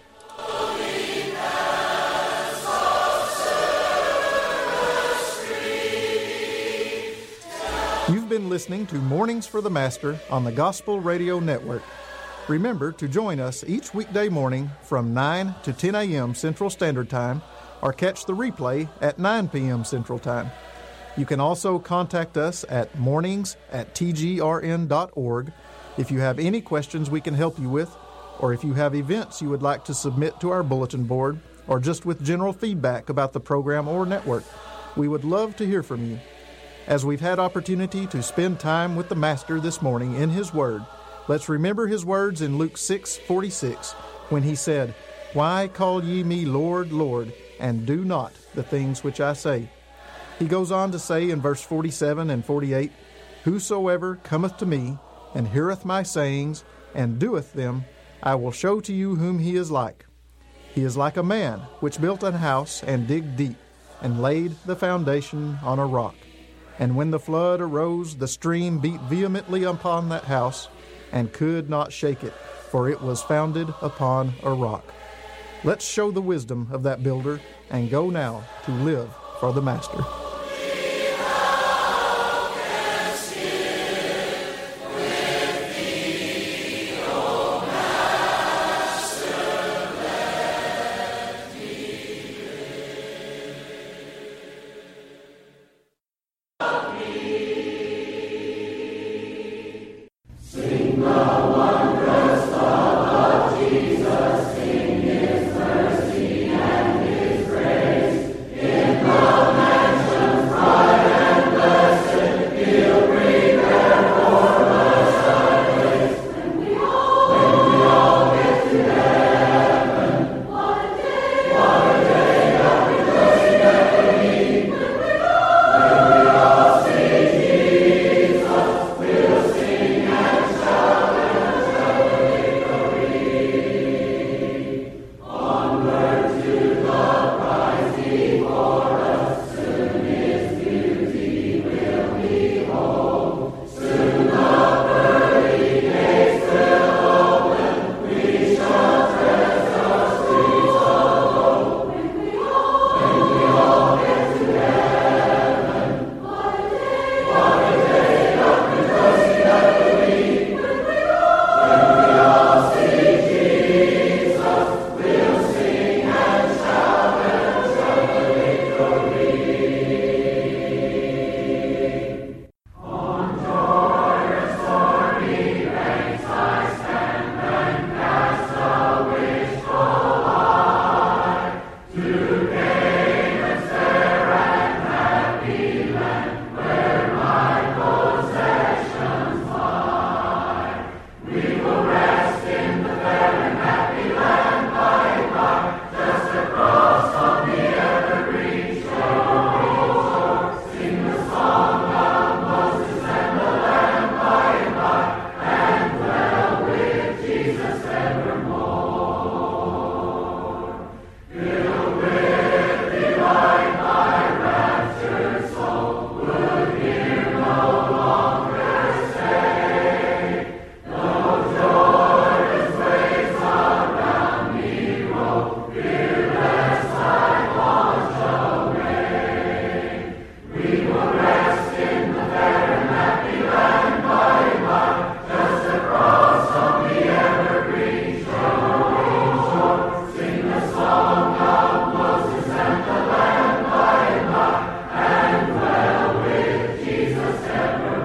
You've been listening to Mornings for the Master on the Gospel Radio Network. Remember to join us each weekday morning from nine to ten a.m. Central Standard Time, or catch the replay at nine p.m. Central Time. You can also contact us at mornings at t g r n dot org if you have any questions we can help you with, or if you have events you would like to submit to our bulletin board, or just with general feedback about the program or network. We would love to hear from you. As we've had opportunity to spend time with the Master this morning in His Word, let's remember His words in Luke six forty-six, when He said, "Why call ye me Lord, Lord, and do not the things which I say?" He goes on to say in verse forty-seven and forty-eight, "Whosoever cometh to me, and heareth my sayings, and doeth them, I will show to you whom he is like. He is like a man which built an house, and digged deep, and laid the foundation on a rock. And when the flood arose, the stream beat vehemently upon that house, and could not shake it, for it was founded upon a rock." Let's show the wisdom of that builder, and go now to live for the Master. Ever